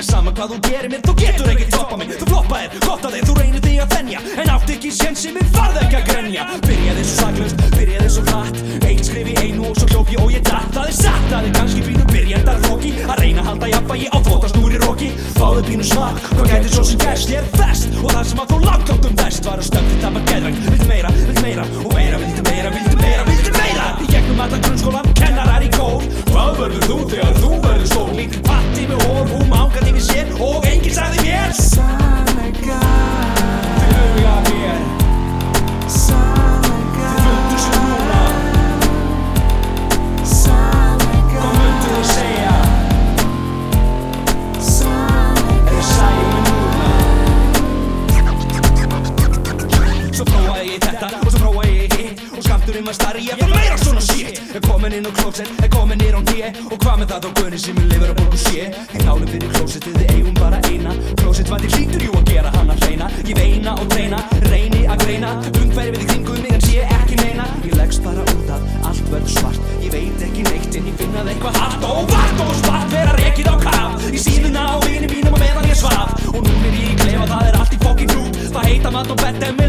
er sama hvað þú gerir mér, þú getur ekki toppa mig. Þú floppaðir, gott að þig, þú reynir þig að þenja, en átt ekki séns í mig, farð ekki að grenja. Byrjaði svo saklaust, byrjaði svo hratt, eitt skrif í einu og svo hljóp ég og ég datt. Það er satt, það er kannski pínu byrjandar hroki, að reyna að halda jafnvægi á þvottasnúri roki. Fáðu pínu smak, hvað gæti svo sem gerst, ég er best, og það sem að þó langklátt best var að stöndi það var geðvægt. Viltu meira, og meira, viltu meira. Í gegnum allan grunnskólan, kennarar í kór. Hvað verður þú þegar þú verður stór? Lítil patti með hor, hún ángandi við sér og enginn sagði mér sannleika. Duga mér sannleika. Þið fundur sem núna sannleika. Hvað myndu þið segja? Sannleika. Eða sæju mig núna. Svo prófaði ég þetta og svo prófaði ég hitt, og skammturinn var starri, ég fann meira svona shit. Er komin inn á klósett, er komin niður á D, og hvað með það á gunni sem ég lifir á borgu sé. Ég náli fyrir klósettið, við eigum bara eina. Klósettvændi hlýtur jú að gera hana hreina. Ég veina og reyna, reyni að greina umhverfið í kringum mig en sé ekki neina. Ég leggst bara út að allt verður svart, ég veit ekki neitt en ég finn að eitthvað hart og vart og svart vera rekið á kaf. Í síðuna á vini mínum og meðan ég svaf, og nú er ég í klefa, það er allt í fokkin hrút. Það heita mat og bett